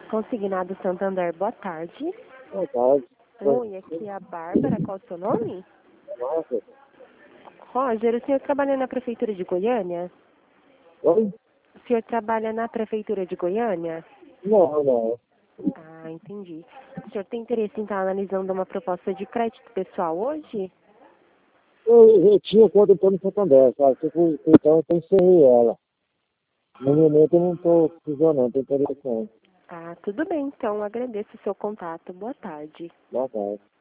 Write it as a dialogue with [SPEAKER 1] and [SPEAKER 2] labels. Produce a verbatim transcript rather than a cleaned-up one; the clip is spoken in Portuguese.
[SPEAKER 1] Consignado Santander, boa tarde.
[SPEAKER 2] Boa tarde.
[SPEAKER 1] Oi, aqui é a Bárbara, qual é o seu nome?
[SPEAKER 2] Nossa.
[SPEAKER 1] Roger, o senhor trabalha na Prefeitura de Goiânia?
[SPEAKER 2] Oi?
[SPEAKER 1] O senhor trabalha na Prefeitura de Goiânia?
[SPEAKER 2] Não, não.
[SPEAKER 1] Ah, entendi. O senhor tem interesse em estar analisando uma proposta de crédito pessoal hoje?
[SPEAKER 2] Eu, eu tinha conta no Santander, sabe? Tipo, então eu encerrei ela. No momento eu não estou precisando, não, estou interessando.
[SPEAKER 1] Ah, tudo bem, então agradeço o seu contato. Boa tarde.
[SPEAKER 2] Boa tarde.